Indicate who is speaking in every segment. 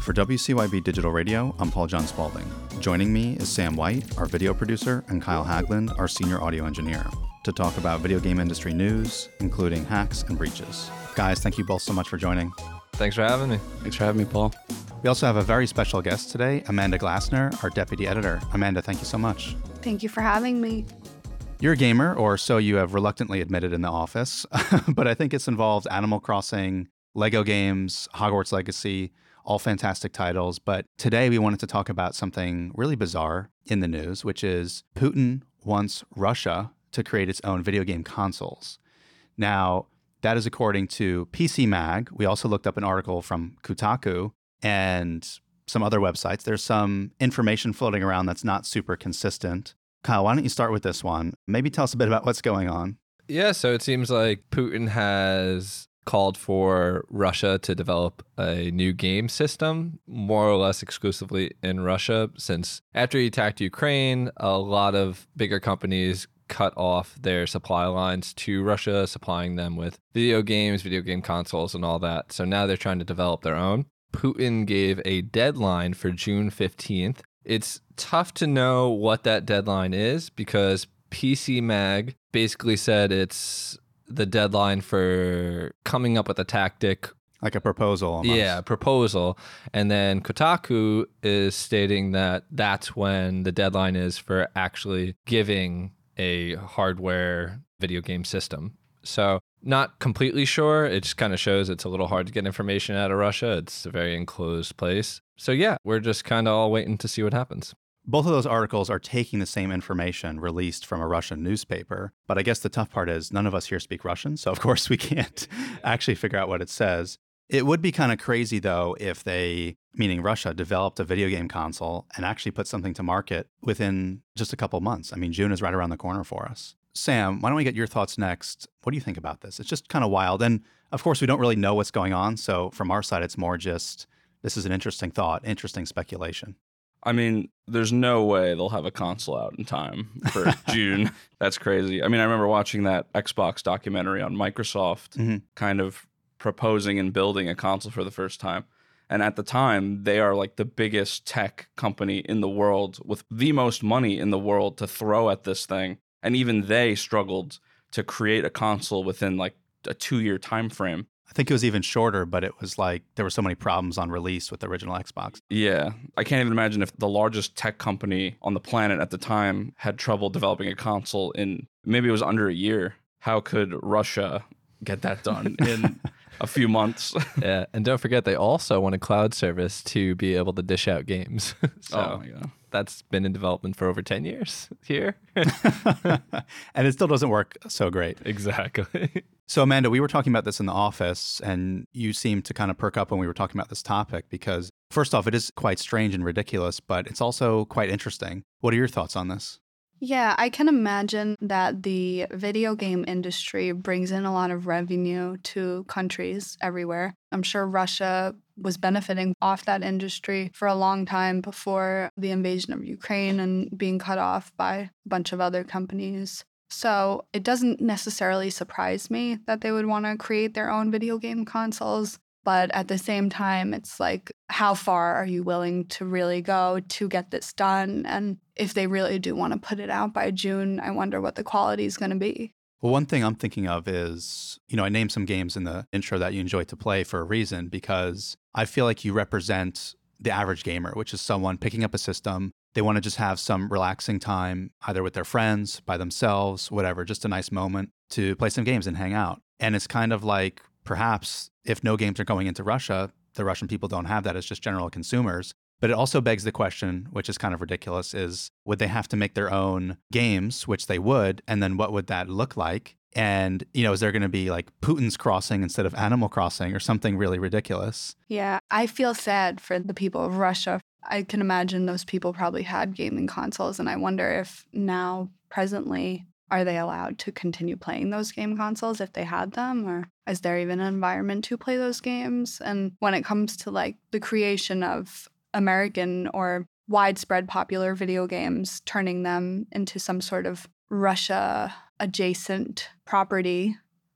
Speaker 1: For WCYB Digital Radio, I'm Paul John Spaulding. Joining me is Sam White, our video producer, and Kyle Hagland, our senior audio engineer, to talk about video game industry news, including hacks and breaches. Guys, thank you both so much for joining.
Speaker 2: Thanks for having me.
Speaker 3: Thanks for having me, Paul.
Speaker 1: We also have a very special guest today, Amanda Glassner, our deputy editor. Amanda, thank you so much.
Speaker 4: Thank you for having me.
Speaker 1: You're a gamer, or so you have reluctantly admitted in the office, but I think it's involved Animal Crossing, Lego games, Hogwarts Legacy, all fantastic titles. But today we wanted to talk about something really bizarre in the news, which is Putin wants Russia to create its own video game consoles. Now, that is according to PC Mag. We also looked up an article from Kotaku and some other websites. There's some information floating around that's not super consistent. Kyle, why don't you start with this one? Maybe tell us a bit about what's going on.
Speaker 2: Yeah, so it seems like Putin has called for Russia to develop a new game system, more or less exclusively in Russia, since after he attacked Ukraine, a lot of bigger companies cut off their supply lines to Russia, supplying them with video games, video game consoles, and all that. So now they're trying to develop their own. Putin gave a deadline for June 15th. It's tough to know what that deadline is because PC Mag basically said it's the deadline for coming up with a tactic.
Speaker 1: Like a proposal almost.
Speaker 2: Yeah, a proposal. And then Kotaku is stating that that's when the deadline is for actually giving a hardware video game system. So not completely sure. It just kind of shows it's a little hard to get information out of Russia. It's a very enclosed place. So yeah, we're just kind of all waiting to see what happens.
Speaker 1: Both of those articles are taking the same information released from a Russian newspaper. But I guess the tough part is none of us here speak Russian. So of course we can't actually figure out what it says. It would be kind of crazy though if they, meaning Russia, developed a video game console and actually put something to market within just a couple months. I mean, June is right around the corner for us. Sam, why don't we get your thoughts next? What do you think about this? It's just kind of wild. And of course, we don't really know what's going on. So from our side, it's more just, this is an interesting thought, interesting speculation.
Speaker 3: I mean, there's no way they'll have a console out in time for June. That's crazy. I mean, I remember watching that Xbox documentary on Microsoft, kind of proposing and building a console for the first time. And at the time, they are like the biggest tech company in the world with the most money in the world to throw at this thing. And even they struggled to create a console within like a 2-year time frame.
Speaker 1: I think it was even shorter, but it was like there were so many problems on release with the original Xbox.
Speaker 3: Yeah. I can't even imagine if the largest tech company on the planet at the time had trouble developing a console in maybe it was under a year. How could Russia get that done in a few months?
Speaker 2: Yeah. And don't forget, they also want a cloud service to be able to dish out games. So
Speaker 3: oh my God.
Speaker 2: That's been in development for over 10 years here.
Speaker 1: And it still doesn't work so great.
Speaker 2: Exactly.
Speaker 1: So Amanda, we were talking about this in the office and you seemed to kind of perk up when we were talking about this topic because first off, it is quite strange and ridiculous, but it's also quite interesting. What are your thoughts on this?
Speaker 4: Yeah, I can imagine that the video game industry brings in a lot of revenue to countries everywhere. I'm sure Russia was benefiting off that industry for a long time before the invasion of Ukraine and being cut off by a bunch of other companies. So it doesn't necessarily surprise me that they would want to create their own video game consoles. But at the same time, it's like, how far are you willing to really go to get this done? And if they really do want to put it out by June, I wonder what the quality is going to be.
Speaker 1: Well, one thing I'm thinking of is, I named some games in the intro that you enjoy to play for a reason, because I feel like you represent the average gamer, which is someone picking up a system. They want to just have some relaxing time, either with their friends, by themselves, whatever, just a nice moment to play some games and hang out. And it's kind of like, perhaps if no games are going into Russia, the Russian people don't have that as just general consumers. But it also begs the question, which is kind of ridiculous, is would they have to make their own games, which they would, and then what would that look like? And, is there going to be like Putin's Crossing instead of Animal Crossing or something really ridiculous?
Speaker 4: Yeah, I feel sad for the people of Russia. I can imagine those people probably had gaming consoles, and I wonder if now, presently, are they allowed to continue playing those game consoles if they had them? Or is there even an environment to play those games? And when it comes to like the creation of American or widespread popular video games, turning them into some sort of Russia adjacent property, like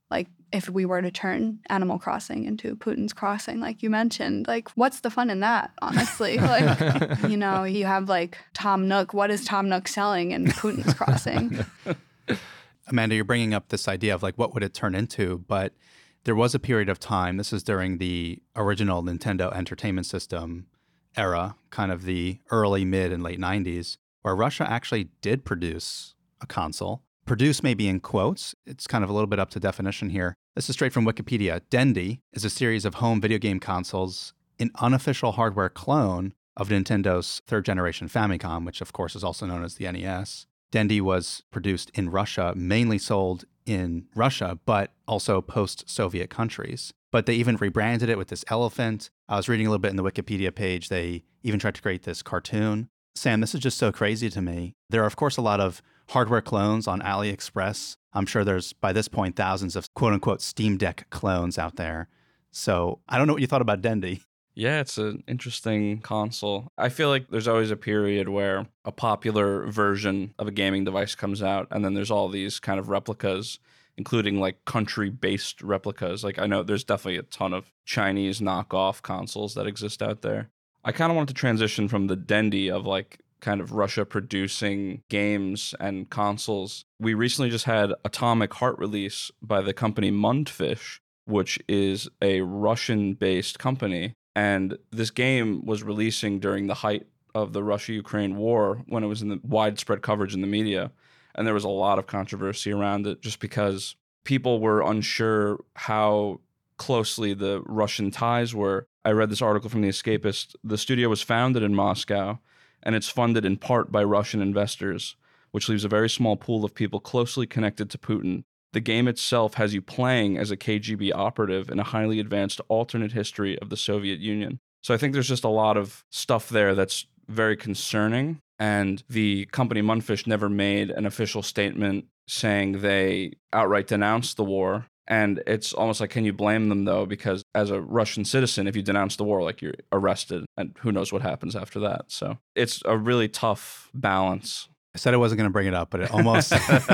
Speaker 4: if we were to turn Animal Crossing into Putin's Crossing, like you mentioned, like what's the fun in that, honestly? Like, you know, you have like Tom Nook. What is Tom Nook selling in Putin's Crossing?
Speaker 1: Amanda, you're bringing up this idea of like what would it turn into, but there was a period of time, this is during the original Nintendo Entertainment System era, kind of the early, mid, and late 90s, where Russia actually did produce a console. Produce maybe in quotes. It's kind of a little bit up to definition here. This is straight from Wikipedia. Dendy is a series of home video game consoles, an unofficial hardware clone of Nintendo's third-generation Famicom, which of course is also known as the NES. Dendy was produced in Russia, mainly sold in Russia, but also post-Soviet countries. But they even rebranded it with this elephant. I was reading a little bit in the Wikipedia page. They even tried to create this cartoon. Sam, this is just so crazy to me. There are, of course, a lot of hardware clones on AliExpress. I'm sure there's, by this point, thousands of quote-unquote Steam Deck clones out there. So I don't know what you thought about Dendy.
Speaker 3: Yeah, it's an interesting console. I feel like there's always a period where a popular version of a gaming device comes out, and then there's all these kind of replicas, including like country-based replicas. Like I know there's definitely a ton of Chinese knockoff consoles that exist out there. I kind of wanted to transition from the Dendy of like kind of Russia producing games and consoles. We recently just had Atomic Heart release by the company Mundfish, which is a Russian-based company. And this game was releasing during the height of the Russia-Ukraine war when it was in the widespread coverage in the media. And there was a lot of controversy around it just because people were unsure how closely the Russian ties were. I read this article from The Escapist. The studio was founded in Moscow, and it's funded in part by Russian investors, which leaves a very small pool of people closely connected to Putin. The game itself has you playing as a KGB operative in a highly advanced alternate history of the Soviet Union. So I think there's just a lot of stuff there that's very concerning. And the company Mundfish never made an official statement saying they outright denounced the war. And it's almost like, can you blame them, though? Because as a Russian citizen, if you denounce the war, like you're arrested and who knows what happens after that. So it's a really tough balance.
Speaker 1: I said I wasn't going to bring it up, but it almost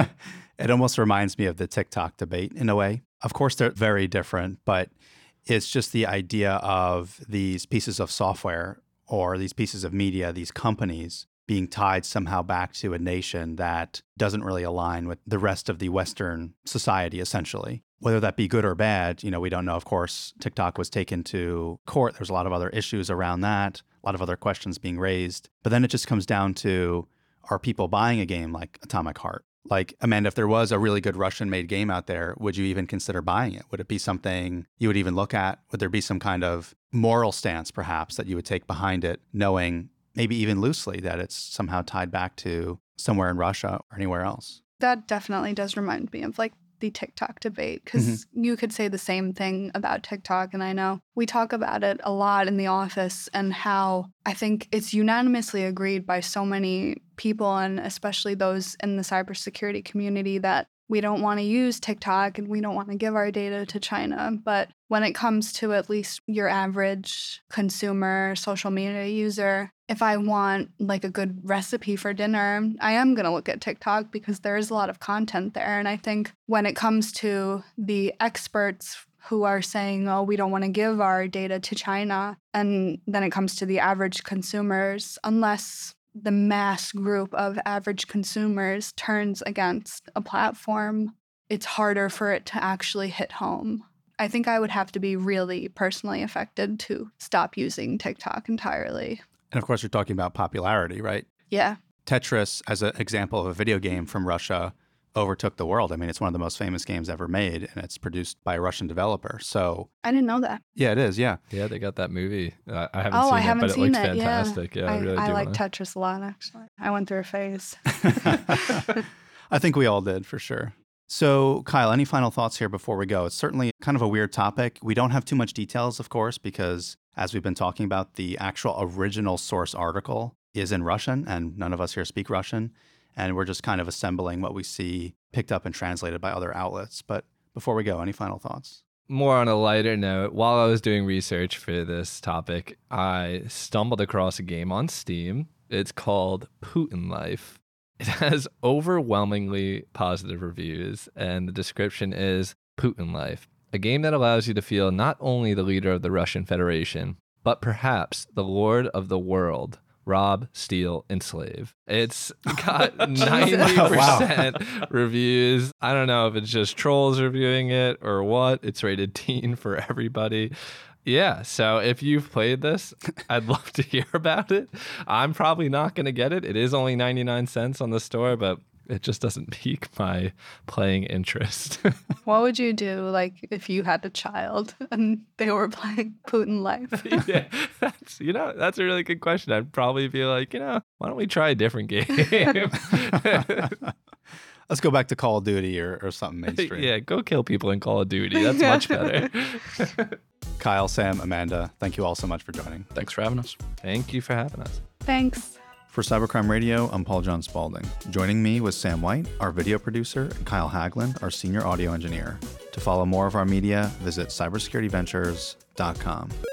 Speaker 1: it almost reminds me of the TikTok debate in a way. Of course, they're very different, but it's just the idea of these pieces of software or these pieces of media, these companies being tied somehow back to a nation that doesn't really align with the rest of the Western society, essentially. Whether that be good or bad, we don't know. Of course, TikTok was taken to court. There's a lot of other issues around that, a lot of other questions being raised. But then it just comes down to, are people buying a game like Atomic Heart? Like, Amanda, if there was a really good Russian-made game out there, would you even consider buying it? Would it be something you would even look at? Would there be some kind of moral stance, perhaps, that you would take behind it, knowing maybe even loosely that it's somehow tied back to somewhere in Russia or anywhere else?
Speaker 4: That definitely does remind me of like the TikTok debate, because you could say the same thing about TikTok. And I know we talk about it a lot in the office and how I think it's unanimously agreed by so many people, and especially those in the cybersecurity community, that we don't want to use TikTok and we don't want to give our data to China. But when it comes to at least your average consumer social media user, if I want like a good recipe for dinner, I am going to look at TikTok because there is a lot of content there. And I think when it comes to the experts who are saying, oh, we don't want to give our data to China, and then it comes to the average consumers, unless the mass group of average consumers turns against a platform, it's harder for it to actually hit home. I think I would have to be really personally affected to stop using TikTok entirely.
Speaker 1: And of course, you're talking about popularity, right?
Speaker 4: Yeah.
Speaker 1: Tetris, as an example of a video game from Russia, overtook the world. I mean, it's one of the most famous games ever made, and it's produced by a Russian developer. So
Speaker 4: I didn't know that.
Speaker 1: Yeah, it is. Yeah.
Speaker 2: Yeah, they got that movie. I
Speaker 4: I
Speaker 2: haven't seen it, but it looks
Speaker 4: Yeah.
Speaker 2: fantastic. Yeah,
Speaker 4: I like Tetris a lot, actually. I went through a phase.
Speaker 1: I think we all did, for sure. So, Kyle, any final thoughts here before we go? It's certainly kind of a weird topic. We don't have too much details, of course, because as we've been talking about, the actual original source article is in Russian, and none of us here speak Russian. And we're just kind of assembling what we see picked up and translated by other outlets. But before we go, any final thoughts?
Speaker 2: More on a lighter note, while I was doing research for this topic, I stumbled across a game on Steam. It's called Putin Life. It has overwhelmingly positive reviews, and the description is, Putin Life, a game that allows you to feel not only the leader of the Russian Federation, but perhaps the lord of the world. Rob, steal, enslave. It's got 90% reviews. I don't know if it's just trolls reviewing it or what. It's rated teen for everybody. Yeah, so if you've played this, I'd love to hear about it. I'm probably not going to get it. It is only 99 cents on the store, but it just doesn't pique my playing interest.
Speaker 4: What would you do, like, if you had a child and they were playing Putin Life?
Speaker 2: Yeah, that's a really good question. I'd probably be like, why don't we try a different game?
Speaker 1: Let's go back to Call of Duty or something mainstream.
Speaker 2: Yeah, go kill people in Call of Duty. That's much better.
Speaker 1: Kyle, Sam, Amanda, thank you all so much for joining.
Speaker 3: Thanks for having us.
Speaker 2: Thank you for having us.
Speaker 4: Thanks.
Speaker 1: For Cybercrime Radio, I'm Paul John Spaulding. Joining me was Sam White, our video producer, and Kyle Haglund, our senior audio engineer. To follow more of our media, visit cybersecurityventures.com.